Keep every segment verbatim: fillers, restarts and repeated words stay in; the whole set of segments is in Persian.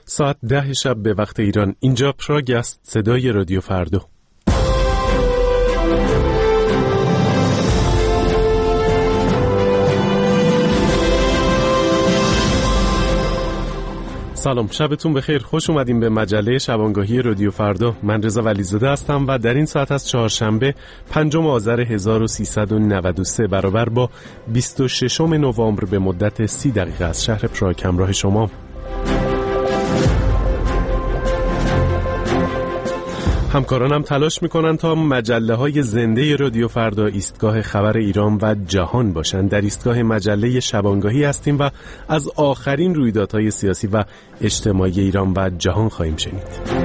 ساعت ده شب به وقت ایران. اینجا پراگ است، صدای رادیو فردا. سلام، شبتون بخیر. خوش اومدیم به مجله شبانگاهی رادیو فردا. من رضا ولیزاده هستم و در این ساعت از چهارشنبه پنجم آذر هزار و سیصد و نود و سه برابر با بیست و ششم نوامبر به مدت سی دقیقه از شهر پراگ همراه شما. همکارانم تلاش میکنن تا مجله های زنده رادیو فردا ایستگاه خبر ایران و جهان باشند. در ایستگاه مجله شبانگاهی هستیم و از آخرین رویدادهای سیاسی و اجتماعی ایران و جهان خواهیم شنید.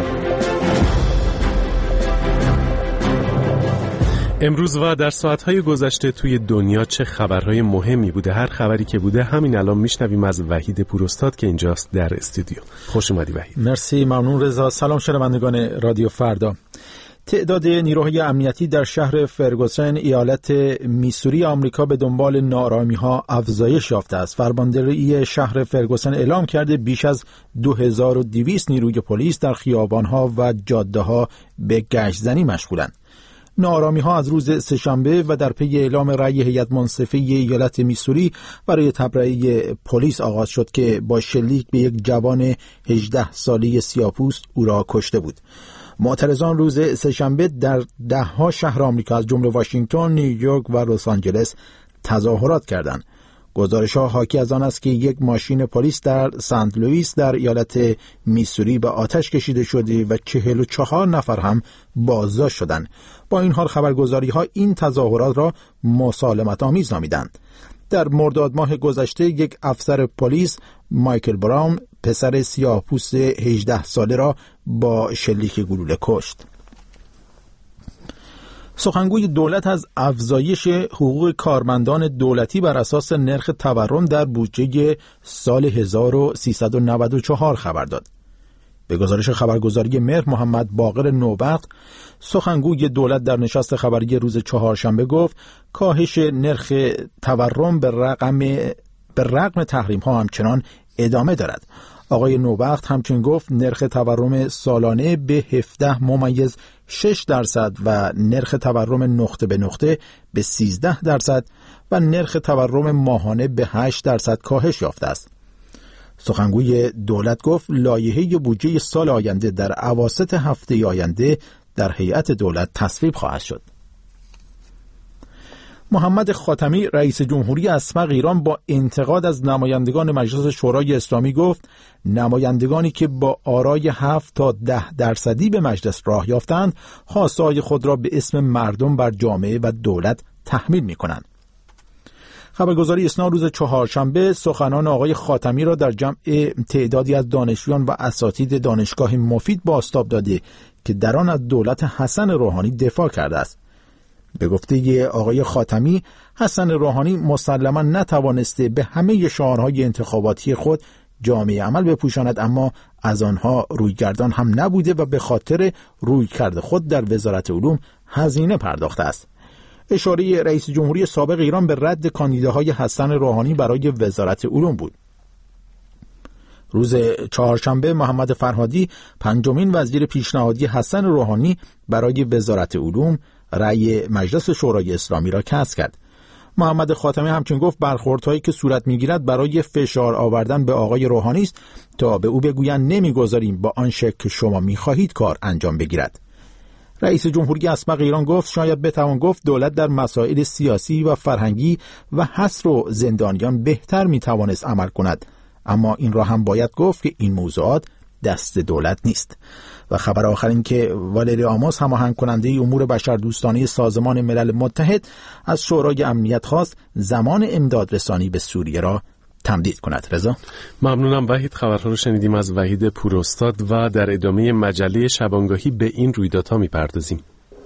امروز و در ساعتهای گذشته توی دنیا چه خبرهای مهمی بوده؟ هر خبری که بوده همین الان میشنویم از وحید پوراستاد که اینجاست در استودیو. خوش اومدی وحید. مرسی، ممنون رضا. سلام شنوندگان رادیو فردا. تعداد نیروهای امنیتی در شهر فرگوسن ایالت میسوری آمریکا به دنبال ناآرامی‌ها افزایش یافته است. فرماندهی شهر فرگوسن اعلام کرده بیش از دو هزار و دویست نیروی پلیس در خیابان‌ها و جاده‌ها به گشت‌زنی مشغولند. ناآرامی‌ها از روز سه‌شنبه و در پی اعلام رأی هیئت منصفه ایالت میسوری برای تبرئه پلیس آغاز شد که با شلیک به یک جوان هجده ساله سیاه‌پوست او را کشته بود. معترضان روز سه‌شنبه در ده‌ها شهر آمریکا از جمله واشنگتن، نیویورک و لس آنجلس تظاهرات کردند. گزارش‌ها حاکی از آن است که یک ماشین پلیس در سنت لوئیس در ایالت میسوری به آتش کشیده شده و چهل و چهار نفر هم بازداشت شدند. با این حال خبرگزاری‌ها این تظاهرات را مسالمت آمیز نامیدند. در مرداد ماه گذشته یک افسر پلیس، مایکل براون، پسر سیاه‌پوست هجده ساله را با شلیک گلوله کشت. سخنگوی دولت از افزایش حقوق کارمندان دولتی بر اساس نرخ تورم در بودجه سال هزار و سیصد و نود و چهار خبر داد. به گزارش خبرگزاری مهر محمد باقر نوبخت، سخنگوی دولت در نشست خبری روز چهارشنبه گفت کاهش نرخ تورم به رقم به رغم تحریم ها همچنان ادامه دارد. آقای نوبخت همچنین گفت نرخ تورم سالانه به هفده ممیز شش درصد و نرخ تورم نقطه به نقطه به سیزده درصد و نرخ تورم ماهانه به هشت درصد کاهش یافته است. سخنگوی دولت گفت لایحه بودجه سال آینده در اواسط هفته آینده در هیئت دولت تصویب خواهد شد. محمد خاتمی رئیس جمهوری اسبق ایران با انتقاد از نمایندگان مجلس شورای اسلامی گفت نمایندگانی که با آرای هفت تا ده درصدی به مجلس راه یافتند خواسته‌های خود را به اسم مردم بر جامعه و دولت تحمیل می‌کنند. خبرگزاری اسنا روز چهارشنبه سخنان آقای خاتمی را در جمع تعدادی از دانشجویان و اساتید دانشگاه مفید بازتاب داده که در آن از دولت حسن روحانی دفاع کرده است. به گفته آقای خاتمی، حسن روحانی مسلما نتوانسته به همه شعارهای انتخاباتی خود جامعه عمل بپوشاند، اما از آنها رویگردان هم نبوده و به خاطر رویکرد خود در وزارت علوم هزینه پرداخته است. اشاره رئیس جمهوری سابق ایران به رد کاندیداهای حسن روحانی برای وزارت علوم بود. روز چهارشنبه محمد فرهادی، پنجمین وزیر پیشنهادی حسن روحانی برای وزارت علوم، رأی مجلس شورای اسلامی را کسب کرد. محمد خاتمی همچنین گفت برخوردهایی که صورت میگیرد برای فشار آوردن به آقای روحانی است تا به او بگویند نمیگذاریم با آن شکل که شما میخواهید کار انجام بگیرد. رئیس جمهوری اسبق ایران گفت شاید بتوان گفت دولت در مسائل سیاسی و فرهنگی و حصر و زندانیان بهتر میتوانست عمل کند، اما این را هم باید گفت که این موضوعات دست دولت نیست. و خبر آخر این که والری آموس، هماهنگ کننده امور بشردوستانه سازمان ملل متحد، از شورای امنیت خواست زمان امداد رسانی به سوریه را تمدید کند. رضا، ممنونم وحید. خبرها رو شنیدیم از وحید پوراستاد و در ادامه مجله شبانگاهی به این رویدادها میپردازیم.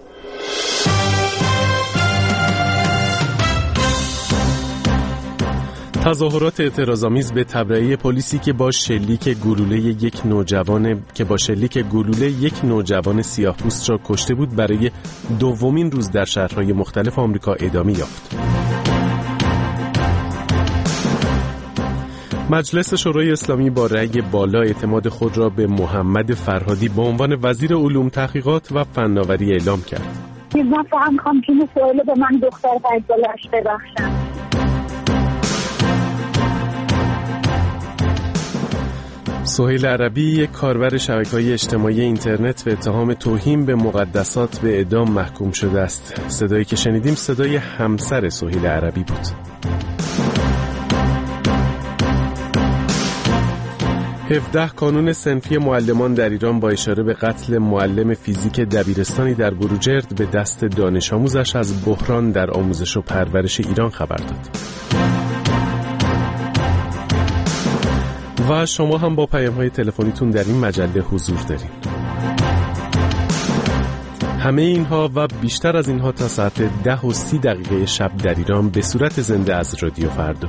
تظاهرات اعتراض‌آمیز به تبرئه پلیسی که با شلیک گلوله یک نوجوان که با شلیک گلوله یک نوجوان سیاه‌پوست را کشته بود برای دومین روز در شهرهای مختلف آمریکا ادامه یافت. مجلس شورای اسلامی با رأی بالا اعتماد خود را به محمد فرهادی به عنوان وزیر علوم تحقیقات و فناوری اعلام کرد. من فهم خواهم که سوال به من دختر فیض‌اللهش ببخشن. سهیل عربی، یک کاربر شبکه‌های اجتماعی اینترنت، به اتهام توهین به مقدسات به اعدام محکوم شده است. صدایی که شنیدیم صدای همسر سهیل عربی بود. هفده کانون صنفی معلمان در ایران با اشاره به قتل معلم فیزیک دبیرستانی در بروجرد به دست دانش آموزش از بحران در آموزش و پرورش ایران خبر داد. و شما هم با پیام‌های تلفنیتون در این مجله حضور دارین. همه اینها و بیشتر از اینها تا ساعت ده و سی دقیقه شب در ایران به صورت زنده از رادیو فردا.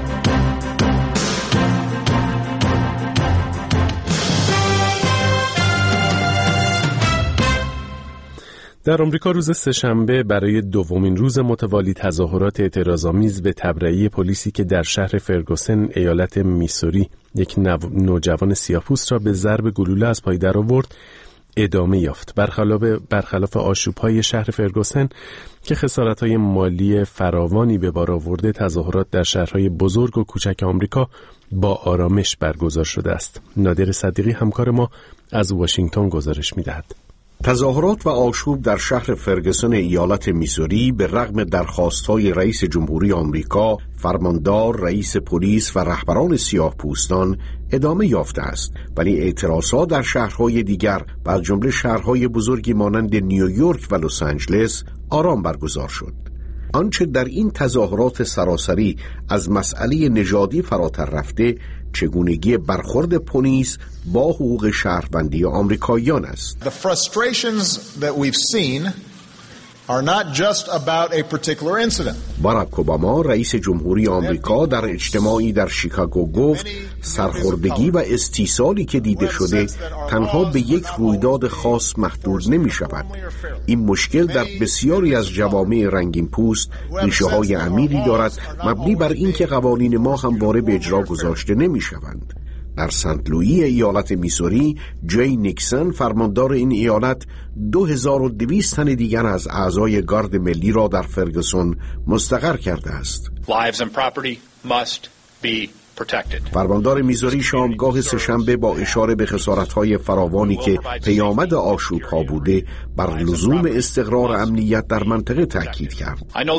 در آمریکا روز سه‌شنبه برای دومین روز متوالی تظاهرات اعتراض‌آمیز به تبرئه پلیسی که در شهر فرگوسن ایالت میسوری یک نوجوان سیاه‌پوست را به ضرب گلوله از پای درآورد ادامه یافت. برخلاف برخلاف آشوب‌های شهر فرگوسن که خسارت‌های مالی فراوانی به بار آورده، تظاهرات در شهرهای بزرگ و کوچک آمریکا با آرامش برگزار شده است. نادر صدیقی همکار ما از واشنگتن گزارش می‌دهد. تظاهرات و آشوب در شهر فرگوسن ایالت میسوری به رغم درخواست‌های رئیس جمهوری آمریکا، فرماندار، رئیس پلیس و رهبران سیاه‌پوستان ادامه یافته است، ولی اعتراضات در شهرهای دیگر و از جمله شهرهای بزرگی مانند نیویورک و لس آنجلس آرام برگزار شد. آنچه در این تظاهرات سراسری از مسئله نژادی فراتر رفته، چگونگی برخورد پلیس با حقوق شهروندی آمریکاییان است. The frustrations that we've seen are not just about a particular incident. باراک اوباما رئیس جمهوری آمریکا در اجتماعی در شیکاگو گفت سرخوردگی و استیصالی که دیده شده تنها به یک رویداد خاص محدود نمی شود. این مشکل در بسیاری از جوامع رنگین پوست ریشه های عمیقی دارد، مبنی بر اینکه قوانین ما همواره به اجرا گذاشته نمی شوند. در سنت لویی ایالت میسوری، جی نیکسون فرماندار این ایالت دو هزار و دویست تن دیگر از اعضای گارد ملی را در فرگوسن مستقر کرده است. Lives and property must be protected. فرماندار میزوری شامگاه سه‌شنبه با اشاره به خسارت‌های فراوانی که پیامد آشوب‌ها بوده بر لزوم استقرار امنیت در منطقه تاکید کرد.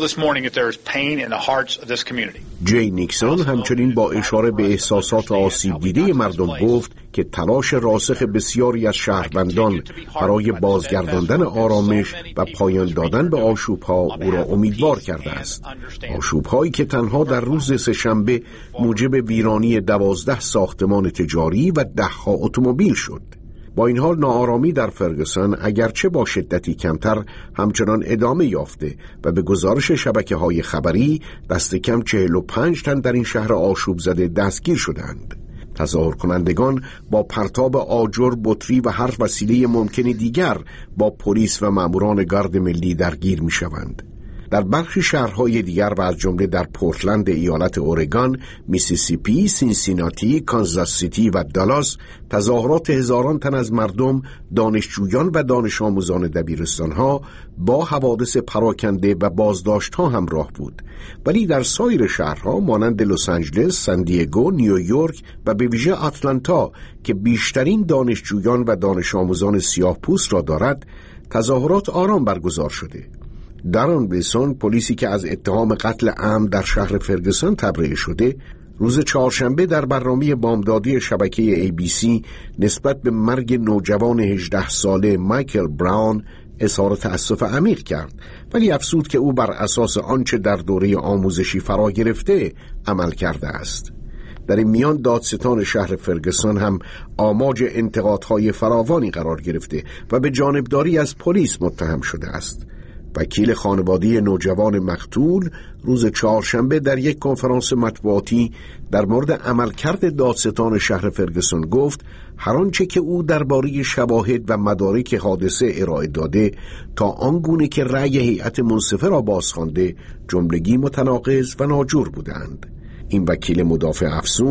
جی نیکسون همچنین با اشاره به احساسات آسیب دیده مردم گفت که تلاش راسخ بسیاری از شهروندان برای بازگرداندن آرامش و پایان دادن به آشوب‌ها او را امیدوار کرده است. آشوب‌هایی که تنها در روز سه‌شنبه موجب ویرانی دوازده ساختمان تجاری و ده‌ها اتومبیل شد. با این حال ناآرامی در فرگوسن اگرچه با شدتی کمتر همچنان ادامه یافته و به گزارش شبکه‌های خبری دست کم چهل و پنج تن در این شهر آشوب زده دستگیر شدند. تظاهر کنندگان با پرتاب آجر، بطری و هر وسیله ممکن دیگر با پلیس و ماموران گارد ملی درگیر می شوند. در برخی شهرهای دیگر و از جمله در پورتلند ایالت اورگان، میسیسیپی، سینسیناتی، کانزاس سیتی و دالاس تظاهرات هزاران تن از مردم، دانشجویان و دانش آموزان دبیرستانها با حوادث پراکنده و بازداشت‌ها همراه بود. ولی در سایر شهرها مانند لس آنجلس، سان دیگو، نیویورک و به ویژه آتلانتا که بیشترین دانشجویان و دانش آموزان سیاه‌پوست را دارد، تظاهرات آرام برگزار شده. دارن ویلسون، پلیسی که از اتهام قتل عمد در شهر فرگوسن تبرئه شده، روز چهارشنبه در برنامه بامدادی شبکه ای بی سی نسبت به مرگ نوجوان هجده ساله مایکل براون اظهار تأسف عمیق کرد، ولی افزود که او بر اساس آنچه در دوره آموزشی فرا گرفته عمل کرده است. در این میان دادستان شهر فرگوسن هم آماج انتقادهای فراوانی قرار گرفته و به جانبداری از پلیس متهم شده است. وکیل خانواده نوجوان مقتول روز چهارشنبه در یک کنفرانس مطبوعاتی در مورد عملکرد دادستان شهر فرگوسن گفت هر آنچه که او درباره شواهد و مدارک حادثه ارائه داده تا آنگونه که رأی هیئت منصفه را بازخوانده جملگی متناقض و ناجور بودند. این وکیل مدافع افزود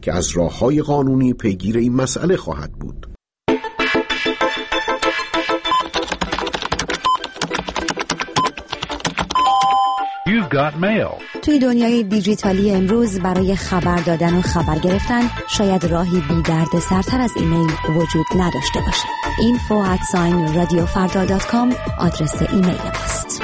که از راه‌های قانونی پیگیر این مسئله خواهد بود. توی دنیای دیجیتالی امروز برای خبر دادن و خبر گرفتن شاید راهی بی درد سرتر از ایمیل وجود نداشته باشه. اینفو ات ساین رادیو فردا دات کام آدرس ایمیل است.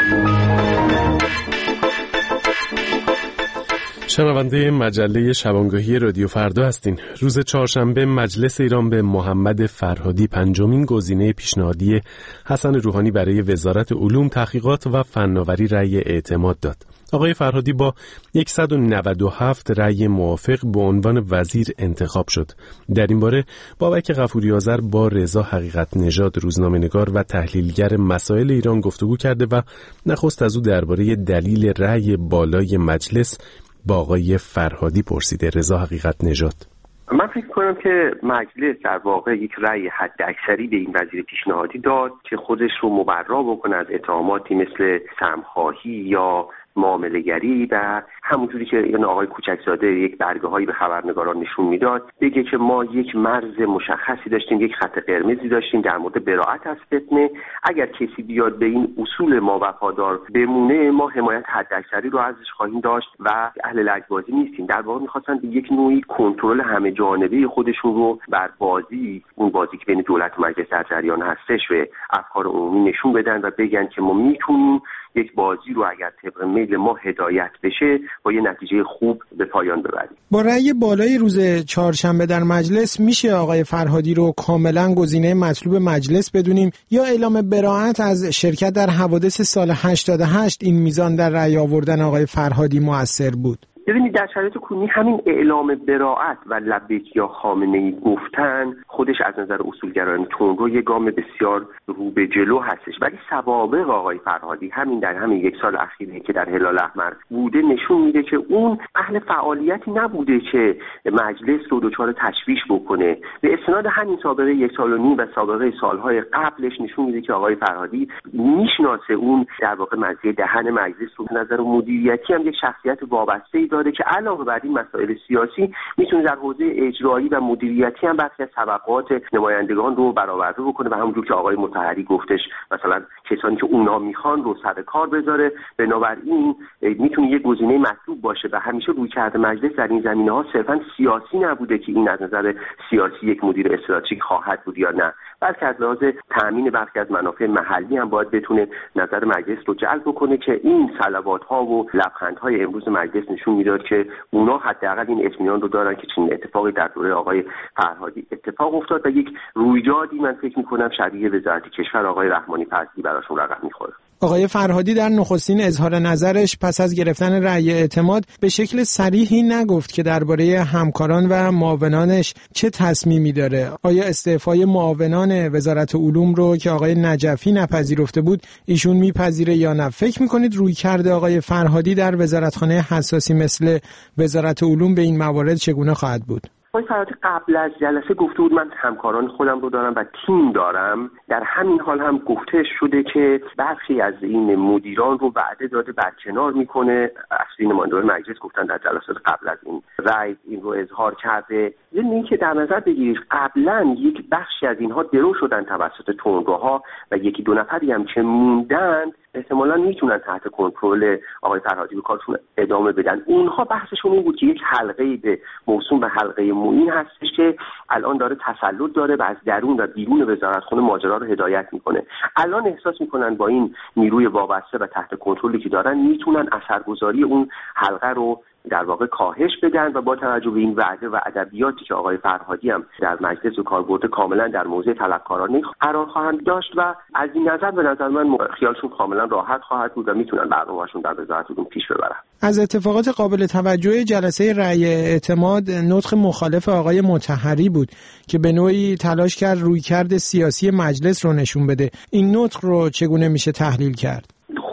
شنونده مجله شبانگاهی رادیو فردا هستین. روز چهارشنبه مجلس ایران به محمد فرهادی پنجمین گزینه پیشنهادی حسن روحانی برای وزارت علوم، تحقیقات و فناوری رأی اعتماد داد. آقای فرهادی با صد و نود و هفت رأی موافق به عنوان وزیر انتخاب شد. در این باره بابک غفوری آذر با رضا حقیقت نژاد روزنامه‌نگار و تحلیلگر مسائل ایران گفتگو کرده و نخست از او درباره دلیل رأی بالای مجلس با آقای فرهادی پرسیده. رضا حقیقت نژاد: من فکر کنم که مجلس در واقع یک رأی حد اکثری به این وزیر پیشنهادی داد که خودش رو مبرا بکنه از اتهاماتی مثل سمخواهی یا معامله‌گری و همونجوری که این آقای کوچکزاده یک برگه‌هایی به خبرنگاران نشون میداد، بگه که ما یک مرز مشخصی داشتیم، یک خط قرمزی داشتیم در مورد براءت از فتنه. اگر کسی بیاد به این اصول ما وفادار بمونه، ما حمایت حداکثری رو ازش خواهیم داشت و اهل لجبازی نیستیم. در واقع می‌خواستن به یک نوعی کنترل همه جانبه خودشون رو بر بازی، اون بازی که بین دولت و مجلس در جریان هستش، و افکار عمومی نشون بدن و بگن که ما میتونیم یک بازی رو اگر طبق میل ما هدایت بشه با یه نتیجه خوب به پایان ببریم. با رأی بالای روز چهارشنبه در مجلس میشه آقای فرهادی رو کاملا گزینه مطلوب مجلس بدونیم، یا اعلام براءت از شرکت در حوادث سال هشتاد و هشت این میزان در رأی آوردن آقای فرهادی مؤثر بود؟ ببینید، در شرایط کنونی همین اعلام براءت و لبیک یا خامنه‌ای گفتن خودش از نظر اصولگرایانه تندرو یک گام بسیار رو به جلو هستش، ولی سوابق آقای فرهادی همین در همین یک سال اخیری که در هلال احمر بوده نشون میده که اون اهل فعالیتی نبوده که مجلس رو دچار تشویش بکنه. به استناد همین سابقه یک سال و نیم و سابقه سالهای قبلش نشون میده که آقای فرهادی میشناسه اون در واقع مزیه دهن مجلس رو. نظر مدیریتی هم یک شخصیت وابسته داره که علاوه بر این مسائل سیاسی میتونه در حوزه اجرایی و مدیریتی هم برخی از توقعات نمایندگان رو برآورده بکنه و همونجور که آقای مطهری گفتش مثلا کسانی که اونا میخوان رو سر کار بذاره. بنابراین میتونه یک گزینه مطلوب باشه و همیشه رویکرد مجلس در این زمینه‌ها صرفاً سیاسی نبوده که این از نظر سیاسی یک مدیر استراتژیک خواهد بود یا نه، بلکه از لحاظ تامین برخی از منافع محلی هم باید بتونه نظر مجلس رو جلب بکنه که این صلوات‌ها و لبخندهای امروز مجلس نشون میداد که اونا حداقل این اطمینان رو دارن که چنین اتفاقی در دوره آقای فرهادی اتفاق افتاد و یک رویدادی من فکر می‌کنم شبیه وزارت کشور آقای رحمانی فضلی براشون رقم می‌خوره. آقای فرهادی در نخستین اظهار نظرش پس از گرفتن رأی اعتماد به شکل صریحی نگفت که درباره همکاران و معاونانش چه تصمیمی داره. آیا استعفای معاونان وزارت علوم رو که آقای نجفی نپذیرفته بود ایشون میپذیره یا نه؟ فکر میکنید رویکرد آقای فرهادی در وزارتخانه حساسی مثل وزارت علوم به این موارد چگونه خواهد بود؟ آقای فرهادی قبل از جلسه گفته بود من همکاران خودم رو دارم و تیم دارم. در همین حال هم گفته شده که برخی از این مدیران رو وعده داده برکنار میکنه. اصلی نمایندگان مجلس گفتن در جلسات قبل از این رأی این رو اظهار کرده. یعنی اینکه در نظر بگیرید قبلا یک بخشی از اینها درو شدن توسط تندروها و یکی دو نفری هم که موندن احتمالاً میتونن تحت کنترل آقای فرهادی به کارشون ادامه بدن. اونها بحثشون این بود که یک حلقه به موسوم به حلقه معین هستش که الان داره تسلط داره و از درون و بیرون وزارتخانه ماجرا رو هدایت میکنه. الان احساس میکنن با این نیروی وابسته و تحت کنترلی که دارن میتونن اثرگذاری اون حلقه رو در واقع کاهش بدن و با توجه به این وعده و ادبیاتی که آقای فرهادی هم در مجلس و کاربرد کاملا در موضع طلبکارانه قرار خواهند داشت و از این نظر به نظر من خیالشون کاملا راحت خواهد بود و میتونن برنامه‌شون در وزارت علوم پیش ببرن. از اتفاقات قابل توجه جلسه رأی اعتماد نطق مخالف آقای مطهری بود که به نوعی تلاش کرد رویکرد سیاسی مجلس رو نشون بده. این نطق رو چگونه میشه تحلیل کرد؟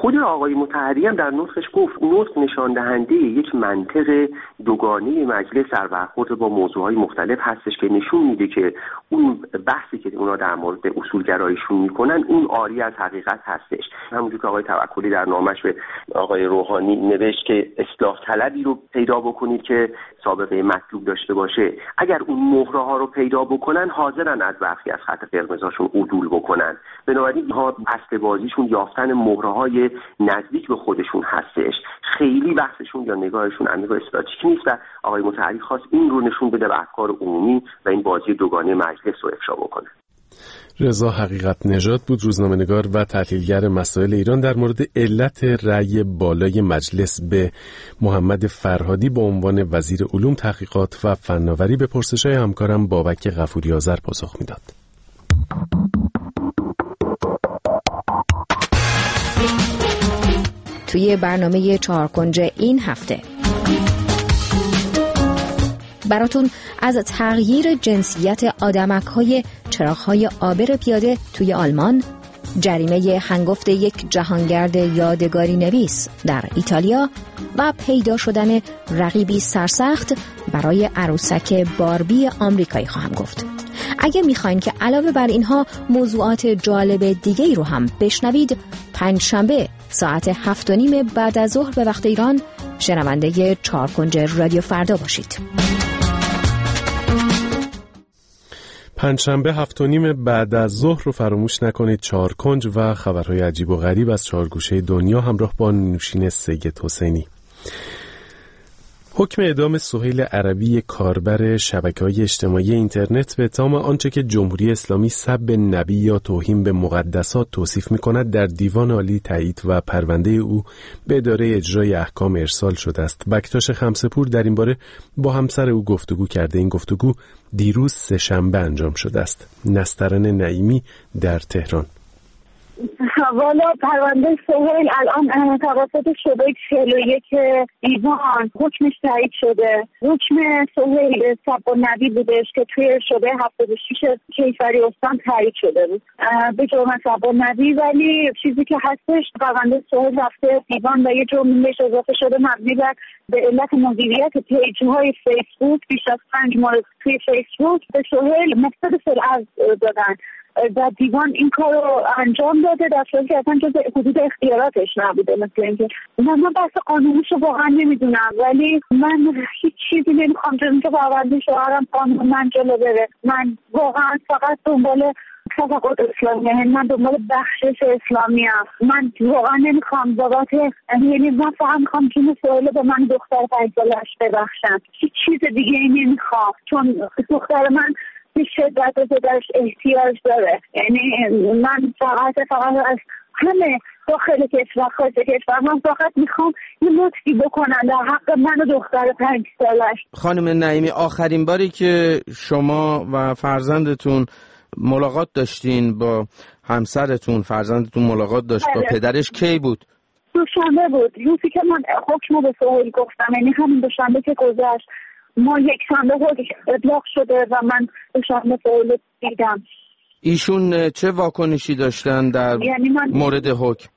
خود آقای مطهری هم در نطقش گفت نطق نشان دهنده یک منطق دوگانه مجلس در برخورد با موضوعهای مختلف هستش که نشون میده که اون بحثی که اونا در مورد اصولگراییشون میکنن اون عاری از حقیقت هستش. همونجور که آقای توکلی در نامش به آقای روحانی نوشت که اصلاح طلبی رو پیدا بکنید که سابقه مطلوب داشته باشه، اگر اون مهره ها رو پیدا بکنن حاضرن از برخی از خط قرمزاشون عدول بکنن. بنابراین اینها اصل بازیشون یافتن مهره های نزدیک به خودشون هستش، خیلی بحثشون یا نگاهشون عمیق و استراتژیک نیست و آقای مطهری خواست این رو نشون بده به افکار عمومی و این بازی دوگانه مجلس رو افشا بکنه. رضا حقیقت نژاد بود، روزنامه‌نگار و تحلیلگر مسائل ایران، در مورد علت رأی بالای مجلس به محمد فرهادی به عنوان وزیر علوم، تحقیقات و فناوری به پرسش‌های همکارم بابک غفوری آذر پاسخ میداد. توی برنامه چهارکنج این هفته براتون از تغییر جنسیت آدمک‌های چراغ‌های آبر پیاده توی آلمان، جریمه هنگفت یک جهانگرد یادگاری نویس در ایتالیا و پیدا شدن رقیبی سرسخت برای عروسک باربی آمریکایی خواهم گفت. اگه میخواین که علاوه بر اینها موضوعات جالب دیگه‌ای رو هم بشنوید، پنجشنبه ساعت هفت و نیم بعد از ظهر به وقت ایران شنونده چهارکنج رادیو فردا باشید. پنجشنبه هفت و نیم بعد از ظهر رو فراموش نکنید. چهارکنج و خبرهای عجیب و غریب از چهار گوشه دنیا همراه با نوشین سید حسینی. حکم اعدام سهیل عربی، کاربر شبکه‌های اجتماعی اینترنت، به اتهام آنچه که جمهوری اسلامی سب نبی یا توهین به مقدسات توصیف می‌کند در دیوان عالی تایید و پرونده او به اداره اجرای احکام ارسال شده است. بکتاش خمسه‌پور در این باره با همسر او گفتگو کرده. این گفتگو دیروز سه‌شنبه انجام شده است. نسترن نعیمی در تهران. والا پرونده سهیل الان توسط شعبه چهل و یک دیوان حکمش تایید شده. حکم سهیل سب النبی بودش که توی شعبه هفتاد و شش کیفری استان تایید شده بود به جرم سب النبی، ولی چیزی که هستش پرونده سهیل رفته دیوان و یه جرم بهش اضافه شده مبنی بر به علت مدیریت پیج‌های فیسبوک. بیش از پنج مورد توی فیسبوک به سهیل مفسد فی‌الارض دادن و دیوان این کار رو انجام داده در صورتی که اصلا جز حدود اختیاراتش نبوده. مثل اینکه من من بحث قانونیش رو واقعا نمیدونم، ولی من هیچ چیزی نمیخوام جز اینکه پرونده شوهرم قانون من جلو بره. من واقعا فقط دنبال تفقد اسلامی هم. من دنبال بخشش اسلامی هم. من واقعا نمیخوام بابت یعنی من فقط میخوام جون سهیل به من دختر پنج سالش ببخشن، هیچ چیز دیگه ای نمیخوام، چون دختر من به شدت به پدرش احتیاج داره. یعنی من فقط فقط از همه داخل کشور خارج کشور من فقط میخوام یه لطفی بکنن در حق من و دختر پنج سالش. خانم نعیمی، آخرین باری که شما و فرزندتون ملاقات داشتین با همسرتون، فرزندتون ملاقات داشت با پدرش کی بود؟ دوشنبه بود، روزی که من حکم به سهیل گفتم، یعنی همین دوشنبه که گذشت. ما یک شنبه حکم ابلاغ شده و من دوشنبه سهیل دیدم. ایشون چه واکنشی داشتن در یعنی من... مورد حکم؟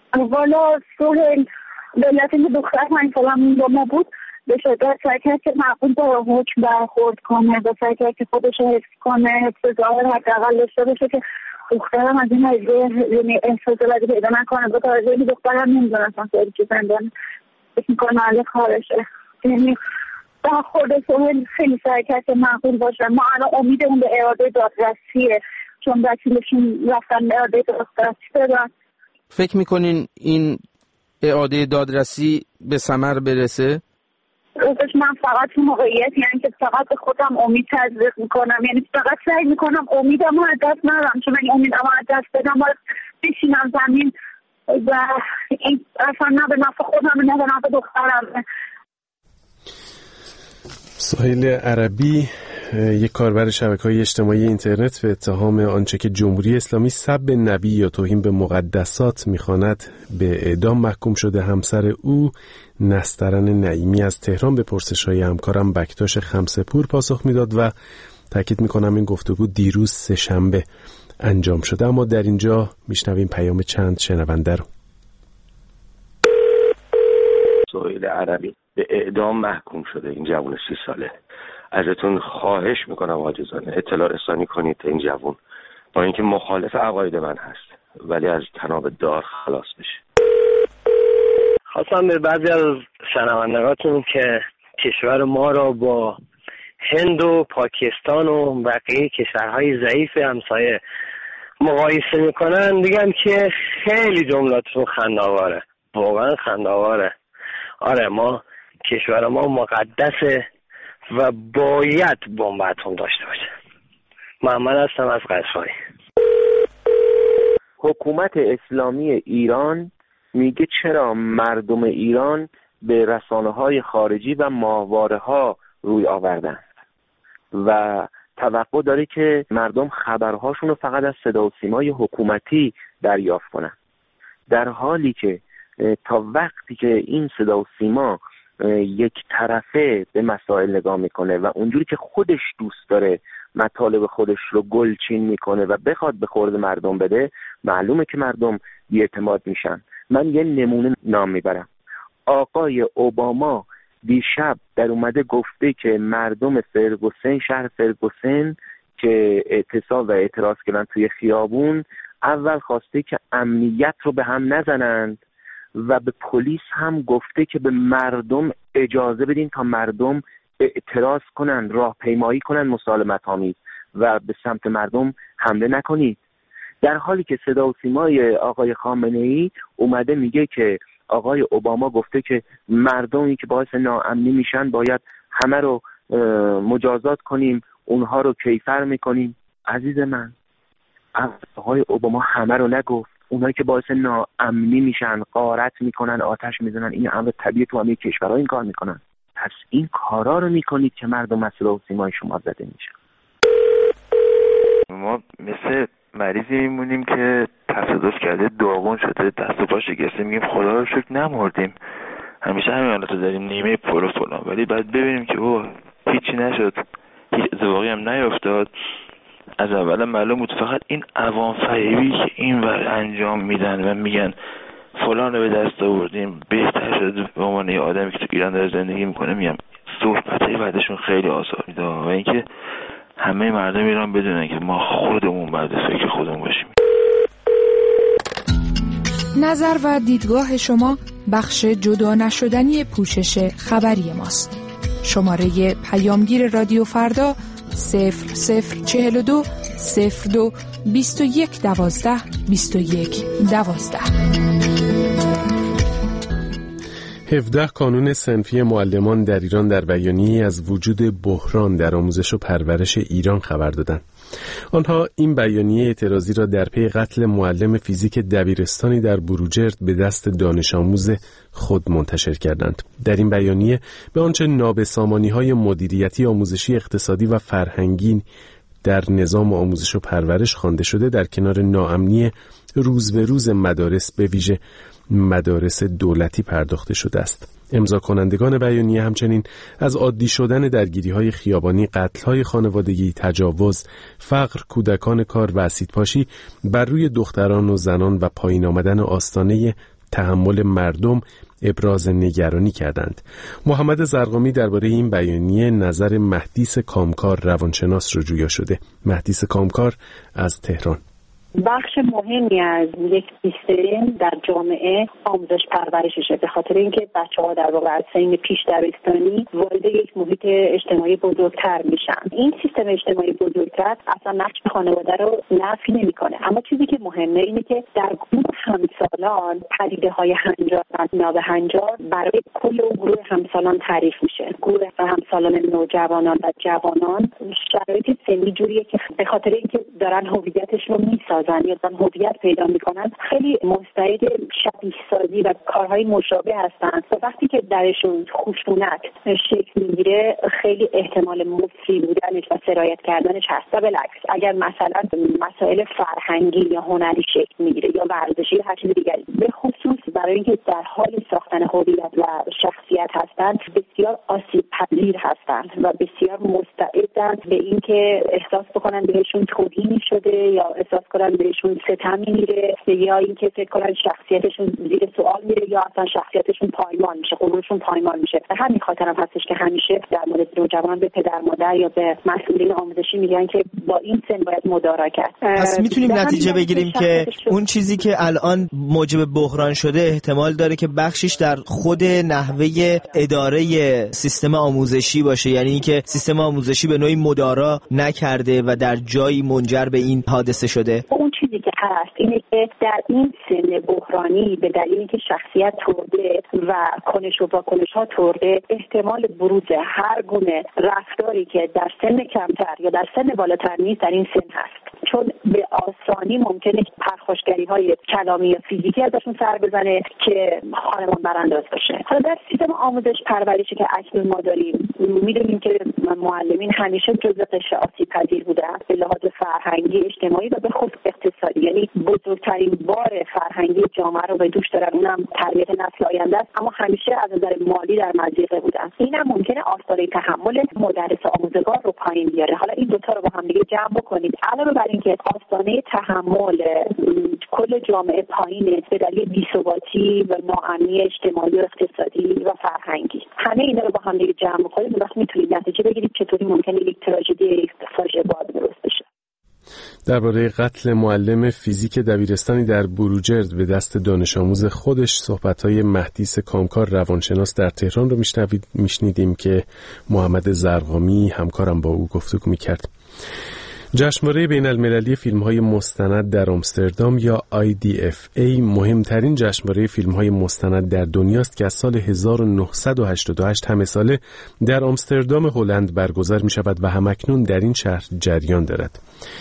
والا سهیل به علت اینکه دختر پنج سالم با ما بود به شدت سعی کرد که معقول با حکم برخورد کنه و سعی کرد که خودش رو حفظ کنه، حفظ ظاهر حداقل داشته باشه که دخترم از این حجبه یعنی احساس بدی پیدا نکنه. با توجه اینکه دخترم نمیدونستم سهیل که زندان فکر میکنه محل کارشه. یعنی برخورد سهیل خیلی سعی کرد که معقول باشه. ما الان امیدمون به اعاده دادرسیه، چون وکیلشون رفتن اعاده دادرسی دادن. فکر میکنین این اعاده دادرسی به ثمر برسه؟ روزش من فقط تو موقعیتی یعنی که فقط به خودم امید تزریق میکنم، یعنی فقط سعی میکنم امیدم رو از دست ندارم، چون من امیدم رو از دست بدم باید بشینم زمین و این اصلا نه به نفع خودم نه به نفع دخترم. سهیل عربی، یک کاربر شبکه‌های اجتماعی اینترنت، به اتهام آنچه که جمهوری اسلامی سب نبی یا توهین به مقدسات می‌خواند به اعدام محکوم شده. همسر او نسترن نعیمی از تهران به پرسش‌های همکارم بکتاش خمسه‌پور پاسخ میداد و تاکید می‌کنم این گفتگو دیروز سه‌شنبه انجام شده. اما در اینجا میشنویم پیام چند شنونده رو. سهیل عربی به اعدام محکوم شده. این جوان سی ساله. ازتون خواهش میکنم عاجزانه اطلاع رسانی کنید این جوان، با اینکه مخالف عقاید من هست ولی از تناب دار خلاص بشه. خواستم به بعضی از شنوندگاتون که کشور ما را با هند و پاکستان و بقیه کشورهای ضعیف همسایه مقایسه میکنن بگم که خیلی جملاتون خنده‌آوره، واقعا خنده‌آوره. آره ما کشور ما مقدسه و باید بمب اتم داشته باشه. محمد هستم از قصفایی. حکومت اسلامی ایران میگه چرا مردم ایران به رسانه‌های خارجی و ماهواره‌ها روی آوردن و توقع داره که مردم خبرهاشون رو فقط از صدا و سیمای حکومتی دریافت کنن، در حالی که تا وقتی که این صدا و سیما یک طرفه به مسائل نگاه میکنه و اونجوری که خودش دوست داره مطالب خودش رو گلچین میکنه و بخواد به خورد مردم بده، معلومه که مردم بی‌اعتماد میشن. من یه نمونه نام میبرم. آقای اوباما دیشب در اومده گفته که مردم فرگوسن، شهر فرگوسن که اعتصاب و اعتراض کردن توی خیابون، اول خواسته که امنیت رو به هم نزنند و به پلیس هم گفته که به مردم اجازه بدین تا مردم اعتراض کنن، راهپیمایی کنن مسالمت آمیز و به سمت مردم حمله نکنید. در حالی که صدا و سیمای آقای خامنه‌ای اومده میگه که آقای اوباما گفته که مردمی که باعث ناامنی میشن باید همه رو مجازات کنیم، اونها رو کیفر میکنیم. عزیز من، آقای اوباما همه رو نگفت. اونایی که باعث ناامنی میشن، غارت میکنن، آتش میزنن، این امر طبیعی تو همه کشورها این کار میکنن. پس این کارا رو میکنید که مردم از صدا و سیمای شما زده میشن. ما مثل مریضی میمونیم که تصادف کرده، داغون شده، دست و پا شکسته، میگیم خدا رو شکر نمردیم. همیشه همین حالتو داریم، نیمه پر و فلان، ولی بعد ببینیم که اوه هیچی نشد، هیچ اتفاقی هم نیفتاد. از اول معلوم بود فقط این عوام فریبی که این ور انجام میدن و میگن فلان رو به دست آوردیم بهتر شد، به عنوان یه آدمی که تو ایران داره زندگی میکنه میگم صحبتای بعدشون خیلی آثار میده و اینکه همه مردم ایران بدونن که ما خودمون بعد فکر خودمون باشیم. نظر و دیدگاه شما بخش جدا نشدنی پوشش خبری ماست. شماره پیامگیر رادیو فردا صفر صفر چهل و دو صفر دو بیست و یک دوازده بیست و یک دوازده. هفده کانون صنفی معلمان در ایران در بیانیه‌ای از وجود بحران در آموزش و پرورش ایران خبر دادند. آنها این بیانیه اعتراضی را در پی قتل معلم فیزیک دبیرستانی در بروجرد به دست دانش آموز خود منتشر کردند. در این بیانیه به آنچه نابسامانی‌های مدیریتی، آموزشی، اقتصادی و فرهنگی در نظام آموزش و پرورش خوانده شده، در کنار ناامنی روز به روز مدارس به ویژه مدارس دولتی پرداخته شده است. امضا کنندگان بیانیه همچنین از عادی شدن درگیری‌های خیابانی، قتل‌های خانوادگی، تجاوز، فقر، کودکان کار و اسیدپاشی بر روی دختران و زنان و پایین آمدن آستانه تحمل مردم ابراز نگرانی کردند. محمد زرقامی درباره این بیانیه نظر مهدیس کامکار روانشناس رو جویا شده. مهدیس کامکار از تهران: بخش مهمی از یک سیستم در جامعه آموزش پرورششه، به خاطر اینکه بچه‌ها در واقع از سن پیش دبستانی وارد یک محیط اجتماعی بزرگتر میشن. این سیستم اجتماعی بزرگتر اصلا نقش خانواده رو نفی نمیکنه، اما چیزی که مهمه اینه که در گروه همسالان پدیده‌های هنجار و نابهنجار برای کل اون گروه همسالان تعریف میشه. گروه همسالان نوجوانان و جوانان شرایط سنی جوریه که به خاطر اینکه دارن هویتش رو میسازن یا دارن هویت پیدا میکنن، خیلی مستعد شبیه سازی و کارهای مشابه هستن و وقتی که درشون خشونت شکل میگیره خیلی احتمال مفری بودنش و سرایت کردنش هست. و بالعکس اگر مثلا مسائل فرهنگی یا هنری شکل میگیره یا ورزشی یا هر چیز دیگری، به خصوص برای اینکه در حال ساختن هویت و شخصیت هستن، بسیار آسیب پذیر هستن و بسیار مست مستعدن به اینکه احساس بکنن بهشون توهینی شده یا احساس کنن بهشون ستمی میره یا اینکه فکر کنن شخصیتشون زیر سوال میره یا اصلا شخصیتشون پایمال میشه، غرورشون پایمال میشه. همین خاطر هم هستش که همیشه در مورد نوجوان به پدر مادر یا به مسئولین آموزشی میگن که با این سن باید مدارا کرد. پس میتونیم نتیجه بگیریم که اون چیزی که الان موجب بحران شده احتمال داره که بخشش در خود نحوه اداره سیستم آموزشی باشه، یعنی اینکه سیستم آموزشی به نوعی مدارا نکرده و در جایی منجر به این حادثه شده. اون چیزی که هست اینه که در این سن بحرانی به دلیلی که شخصیت ترده و کنش و واکنش ها ترده، احتمال بروز هر گونه رفتاری که در سن کمتر یا در سن بالاتر نیست در این سن هست، چون به آسانی ممکنه پرخاشگری های کلامی یا فیزیکی ازشون سر بزنه که خانمان برانداز باشه. حالا در سیستم آموزش پرورشی که اکنون ما داریم میدونیم که معلمین همیشه جزء قشر آسیب پذیر بودن به لحاظ فرهنگی، اجتماعی و به خصوص اقتصادی، یعنی بزرگترین بار فرهنگی جامعه رو به دوش دارن، اونم تربیت نسل آینده است، اما همیشه از نظر مالی در مضیقه بودن. اینم ممکنه آستانه تحمل مدرس آموزگار رو پایین بیاره. حالا این دوتا رو با هم دیگه جمع بکنید، علاوه بر اینکه آستانه تحمل کل جامعه پایینه به دلیل بی‌ثباتی و ناامنی اجتماعی و اقتصادی و فرهنگی، همه اینا رو با هم دیگه جمع بکنید، وقت میتونید نتیجه بگیرید چطوری ممکنه یک تراژدی، یک فاجعه باد درست بشه. درباره قتل معلم فیزیک دبیرستانی در بروجرد به دست دانش آموز خودش صحبت‌های مهدیس کامکار روانشناس در تهران رو میشنوید میشنیدیم که محمد زرقامی همکارم با او گفتگو میکرد. جشنواره بین المللی فیلم‌های مستند در آمستردام یا آی دی اف ای مهمترین جشنواره فیلم‌های مستند در دنیاست که از سال هزار و نهصد و هشتاد و هشت همه ساله در آمستردام هلند برگزار می‌شود و همکنون در این شهر جریان دارد.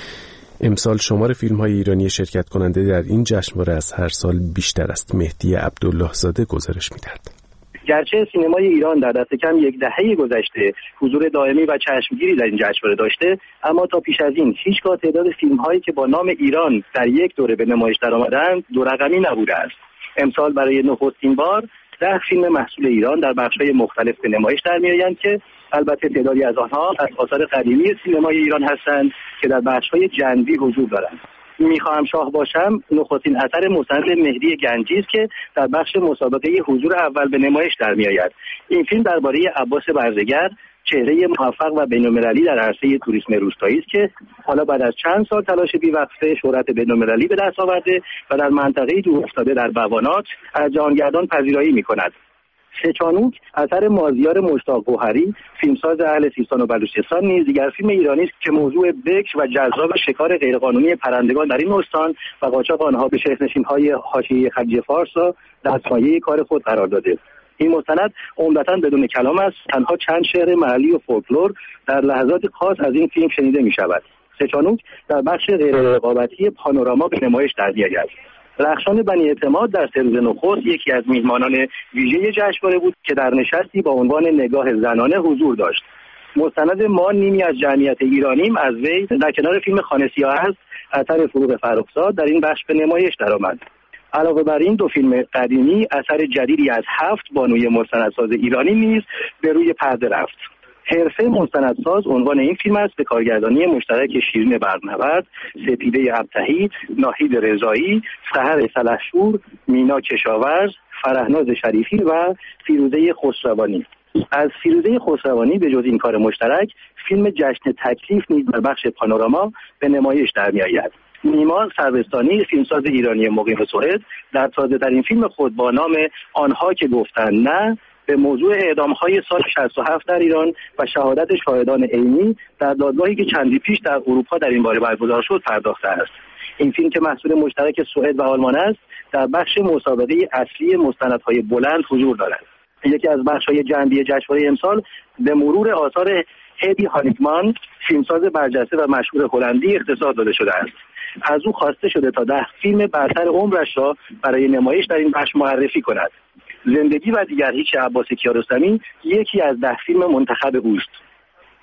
امسال شمار فیلم‌های ایرانی شرکت کننده در این جشنواره از هر سال بیشتر است. مهدی عبدالله زاده گزارش می‌دهد. گرچه سینمای ایران در دست کم یک دهه گذشته حضور دائمی و چشمگیری در این جشنواره داشته، اما تا پیش از این هیچگاه تعداد فیلم‌هایی که با نام ایران در یک دوره به نمایش درآمدند دو رقمی نبوده است. امسال برای نخستین بار ده فیلم محصول ایران در بخش‌های مختلف به نمایش درمی‌آیند که البته تعدادی از آنها از آثار قدیمی سینمای ایران هستند که در بخش‌های جنبی حضور دارند. میخواهم شاه باشم نخستین اثر مستند مهدی گنجی است که در بخش مسابقه حضور اول به نمایش در میآید. این فیلم درباره عباس برزگر، چهره موفق و بین‌المللی در عرصه توریسم روستایی است که حالا بعد از چند سال تلاش بی‌وقفه شهرت بین‌المللی به دست آورده و در منطقه‌ای دورافتاده در بوانات از جهانگردان پذیرایی می‌کند. سه‌چانوک اثر مازیار مشتاق گوهری، فیلمساز اهل سیستان و بلوچستان، نیز دیگر فیلم ایرانی است که موضوع بکر و جذاب شکار غیرقانونی پرندگان در این استان و قاچاق آنها به شهرنشین‌های حاشیه خلیج فارس را در سایه کار خود قرار داده. این مستند عمدتاً بدون کلام است، تنها چند شعر محلی و فولکلور در لحظات خاص از این فیلم شنیده می‌شود. سه‌چانوک در بخش غیررقابتی پانوراما به نمایش در می‌آید. رخشان بنی اعتماد در سه روز نخست یکی از میهمانان ویژه جشنواره بود که در نشستی با عنوان نگاه زنانه حضور داشت. مستند ما نیمی از جمعیت ایرانیم از وی در کنار فیلم خانه سیاه است اثر فروغ فرخزاد در این بخش به نمایش درآمد. علاوه بر این دو فیلم قدیمی اثر جدیدی از هفت بانوی مستندساز ایرانی نیز به روی پرده رفت. حرفه مستندساز عنوان این فیلم است، به کارگردانی مشترک شیرین برنورد، سپیده ابتهی، ناهید رضایی، سحر سلحشور، مینا کشاورز، فرهناز شریفی و فیروزه خسروانی. از فیروزه خسروانی به جز این کار مشترک فیلم جشن تکلیف نیز در بخش پانوراما به نمایش در میآید. نیما سروستانی فیلمساز ایرانی مقیم سوئد در تازه‌ترین فیلم خود با نام آنها که گفتند نه به موضوع اعدام‌های سال شصت و هفت در ایران و شهادت شاهدان عینی در دادگاهی که چندی پیش در اروپا در این باره برگزار شد پرداخته است. این فیلم که محصول مشترک سوئد و آلمان است در بخش مسابقه اصلی مستندهای بلند حضور دارد. یکی از بخش‌های جنبی جشنواره امسال به مرور آثار هدی هانیکمان فیلمساز برجسته و مشهور هلندی اختصاص داده شده است. از او خواسته شده تا ده فیلم برتر عمرش را برای نمایش در این بخش معرفی کند. زندگی و دیگر هیچ عباس کیارستمی یکی از ده فیلم منتخب اوست.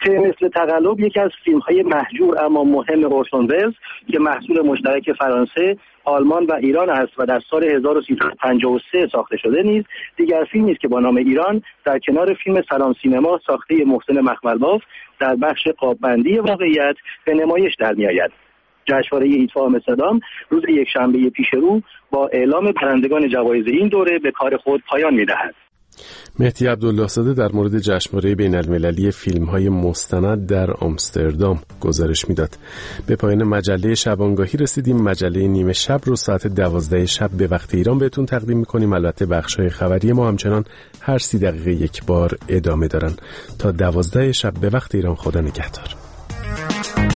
مثل تقلب یکی از فیلم‌های محجور اما مهم اورسون ولز که محصول مشترک فرانسه، آلمان و ایران است و در سال هزار و سیصد و پنجاه و سه ساخته شده نیز دیگر فیلمی است که با نام ایران در کنار فیلم سلام سینما ساخته محسن مخملباف در بخش قاب‌بندی واقعیت به نمایش در می‌آید. جشنواره ایتفاق صدام روز یکشنبه پیش رو با اعلام برندگان جوایز این دوره به کار خود پایان می‌دهد. مهدی عبدالله زاده در مورد جشنواره بین‌المللی فیلم‌های مستند در آمستردام گزارش میداد. به پایان مجله شبانگاهی رسیدیم. مجله نیمه شب رو ساعت دوازده شب به وقت ایران بهتون تقدیم می‌کنیم. البته بخش‌های خبری ما همچنان هر سی دقیقه یک بار ادامه دارن. تا دوازده شب به وقت ایران، خدا نگهدار.